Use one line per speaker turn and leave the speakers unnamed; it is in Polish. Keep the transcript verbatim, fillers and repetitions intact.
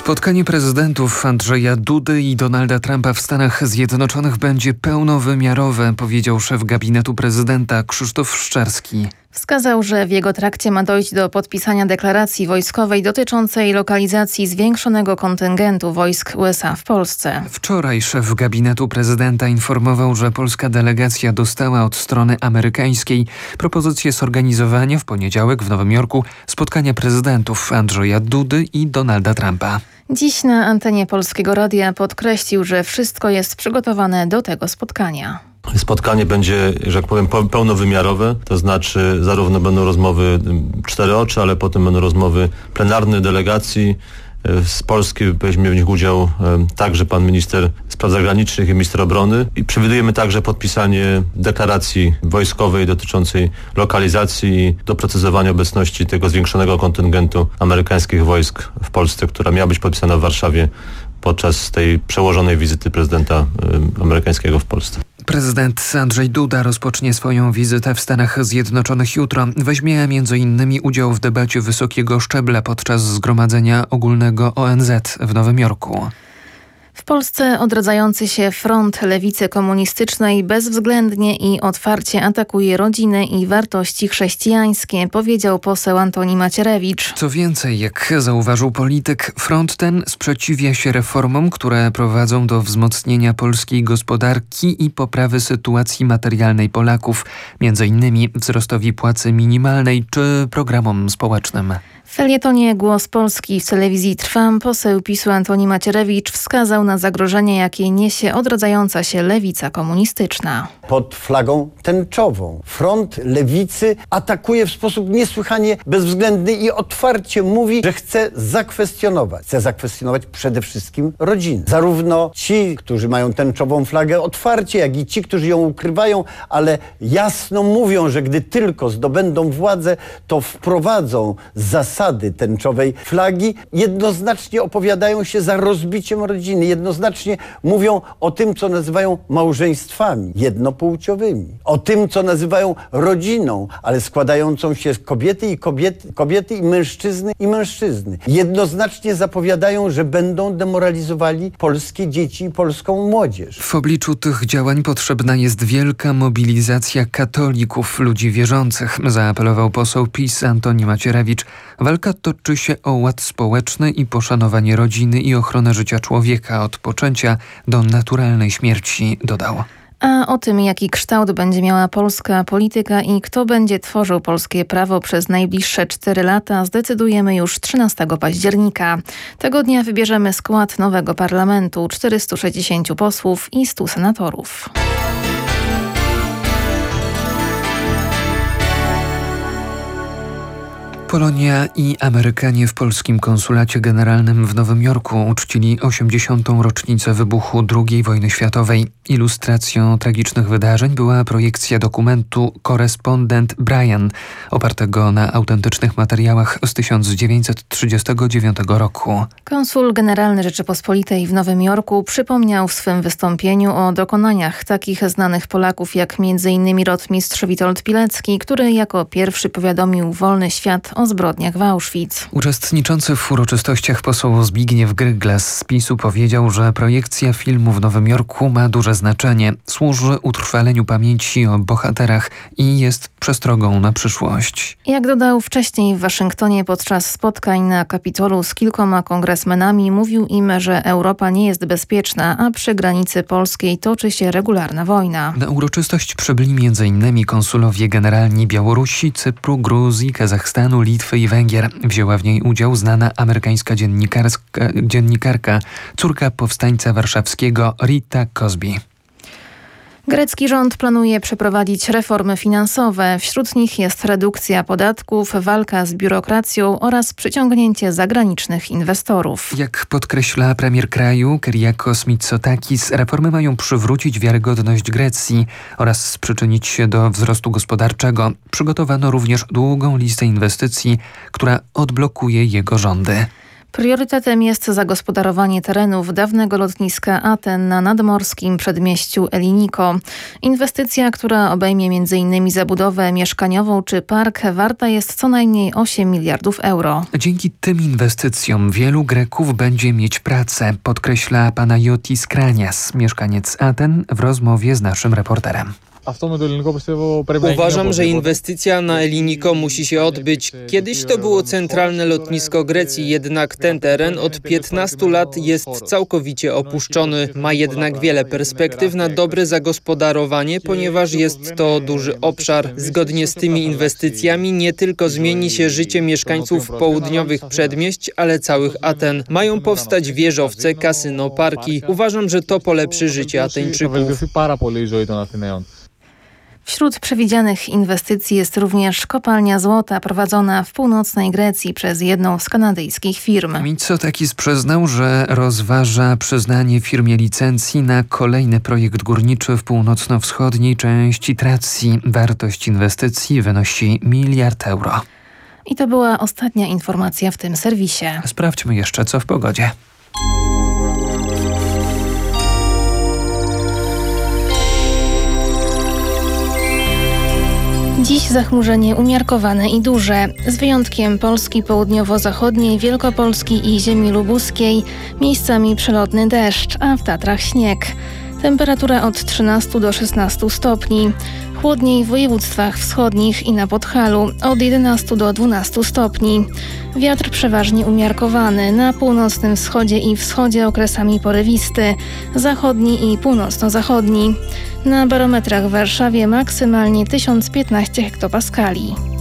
Spotkanie prezydentów Andrzeja Dudy i Donalda Trumpa w Stanach Zjednoczonych będzie pełnowymiarowe, powiedział szef gabinetu prezydenta Krzysztof Szczerski.
Wskazał, że w jego trakcie ma dojść do podpisania deklaracji wojskowej dotyczącej lokalizacji zwiększonego kontyngentu wojsk U S A w Polsce.
Wczoraj szef gabinetu prezydenta informował, że polska delegacja dostała od strony amerykańskiej propozycję zorganizowania w poniedziałek w Nowym Jorku spotkania prezydentów Andrzeja Dudy i Donalda Trumpa.
Dziś na antenie Polskiego Radia podkreślił, że wszystko jest przygotowane do tego spotkania.
Spotkanie będzie, że tak powiem, pełnowymiarowe, to znaczy zarówno będą rozmowy cztery oczy, ale potem będą rozmowy plenarne delegacji. Z Polski weźmie w nich udział także pan minister spraw zagranicznych i minister obrony. I przewidujemy także podpisanie deklaracji wojskowej dotyczącej lokalizacji i doprecyzowania obecności tego zwiększonego kontyngentu amerykańskich wojsk w Polsce, która miała być podpisana w Warszawie podczas tej przełożonej wizyty prezydenta amerykańskiego w Polsce.
Prezydent Andrzej Duda rozpocznie swoją wizytę w Stanach Zjednoczonych jutro. Weźmie między innymi udział w debacie wysokiego szczebla podczas Zgromadzenia Ogólnego O N Z w Nowym Jorku.
W Polsce odradzający się front lewicy komunistycznej bezwzględnie i otwarcie atakuje rodziny i wartości chrześcijańskie, powiedział poseł Antoni Macierewicz.
Co więcej, jak zauważył polityk, front ten sprzeciwia się reformom, które prowadzą do wzmocnienia polskiej gospodarki i poprawy sytuacji materialnej Polaków, między innymi wzrostowi płacy minimalnej czy programom społecznym.
W felietonie Głos Polski w telewizji Trwam poseł PiSu Antoni Macierewicz wskazał na zagrożenie, jakie niesie odradzająca się lewica komunistyczna.
Pod flagą tęczową front lewicy atakuje w sposób niesłychanie bezwzględny i otwarcie mówi, że chce zakwestionować. Chce zakwestionować przede wszystkim rodziny. Zarówno ci, którzy mają tęczową flagę otwarcie, jak i ci, którzy ją ukrywają, ale jasno mówią, że gdy tylko zdobędą władzę, to wprowadzą zasady tęczowej flagi. Jednoznacznie opowiadają się za rozbiciem rodziny. Jednoznacznie mówią o tym, co nazywają małżeństwami jednopłciowymi. O tym, co nazywają rodziną, ale składającą się z kobiety i kobiety, kobiety i mężczyzny i mężczyzny. Jednoznacznie zapowiadają, że będą demoralizowali polskie dzieci i polską młodzież.
W obliczu tych działań potrzebna jest wielka mobilizacja katolików, ludzi wierzących, zaapelował poseł PiS Antoni Macierewicz. Walka toczy się o ład społeczny i poszanowanie rodziny i ochronę życia człowieka od poczęcia do naturalnej śmierci, dodał.
A o tym, jaki kształt będzie miała polska polityka i kto będzie tworzył polskie prawo przez najbliższe cztery lata, zdecydujemy już trzynastego października. Tego dnia wybierzemy skład nowego parlamentu, czterystu sześćdziesięciu posłów i stu senatorów.
Polonia i Amerykanie w polskim konsulacie generalnym w Nowym Jorku uczcili osiemdziesiątą rocznicę wybuchu drugiej wojny światowej. Ilustracją tragicznych wydarzeń była projekcja dokumentu Korespondent Brian, opartego na autentycznych materiałach z tysiąc dziewięćset trzydziestego dziewiątego roku.
Konsul Generalny Rzeczypospolitej w Nowym Jorku przypomniał w swym wystąpieniu o dokonaniach takich znanych Polaków jak między innymi rotmistrz Witold Pilecki, który jako pierwszy powiadomił wolny świat o zbrodniach w Auschwitz.
Uczestniczący w uroczystościach poseł Zbigniew Gryglas z PiSu powiedział, że projekcja filmu w Nowym Jorku ma duże znaczenie, służy utrwaleniu pamięci o bohaterach i jest przestrogą na przyszłość.
Jak dodał wcześniej w Waszyngtonie podczas spotkań na Kapitolu z kilkoma kongresmenami, mówił im, że Europa nie jest bezpieczna, a przy granicy polskiej toczy się regularna wojna.
Na uroczystość przybyli między innymi konsulowie generalni Białorusi, Cypru, Gruzji, Kazachstanu, Litwy i Węgier. Wzięła w niej udział znana amerykańska dziennikarska, dziennikarka, córka powstańca warszawskiego Rita Cosby.
Grecki rząd planuje przeprowadzić reformy finansowe. Wśród nich jest redukcja podatków, walka z biurokracją oraz przyciągnięcie zagranicznych inwestorów.
Jak podkreśla premier kraju Kyriakos Mitsotakis, reformy mają przywrócić wiarygodność Grecji oraz przyczynić się do wzrostu gospodarczego. Przygotowano również długą listę inwestycji, która odblokuje jego rządy.
Priorytetem jest zagospodarowanie terenów dawnego lotniska Aten na nadmorskim przedmieściu Eliniko. Inwestycja, która obejmie między innymi zabudowę mieszkaniową czy park, warta jest co najmniej osiem miliardów euro.
Dzięki tym inwestycjom wielu Greków będzie mieć pracę, podkreśla Panayotis Kranias, mieszkaniec Aten, w rozmowie z naszym reporterem.
Uważam, że inwestycja na Eliniko musi się odbyć. Kiedyś to było centralne lotnisko Grecji, jednak ten teren od piętnastu lat jest całkowicie opuszczony. Ma jednak wiele perspektyw na dobre zagospodarowanie, ponieważ jest to duży obszar. Zgodnie z tymi inwestycjami nie tylko zmieni się życie mieszkańców południowych przedmieść, ale całych Aten. Mają powstać wieżowce, kasyno, parki. Uważam, że to polepszy życie Ateńczyków.
Wśród przewidzianych inwestycji jest również kopalnia złota prowadzona w północnej Grecji przez jedną z kanadyjskich firm.
Mitsotakis przyznał, że rozważa przyznanie firmie licencji na kolejny projekt górniczy w północno-wschodniej części Tracji. Wartość inwestycji wynosi miliard euro.
I to była ostatnia informacja w tym serwisie.
Sprawdźmy jeszcze, co w pogodzie.
Dziś zachmurzenie umiarkowane i duże. Z wyjątkiem Polski południowo-zachodniej, Wielkopolski i ziemi lubuskiej miejscami przelotny deszcz, a w Tatrach śnieg. Temperatura od trzynastu do szesnastu stopni. Chłodniej w województwach wschodnich i na Podhalu od jedenastu do dwunastu stopni. Wiatr przeważnie umiarkowany, na północnym wschodzie i wschodzie okresami porywisty, zachodni i północno-zachodni. Na barometrach w Warszawie maksymalnie tysiąc piętnaście hektopaskali.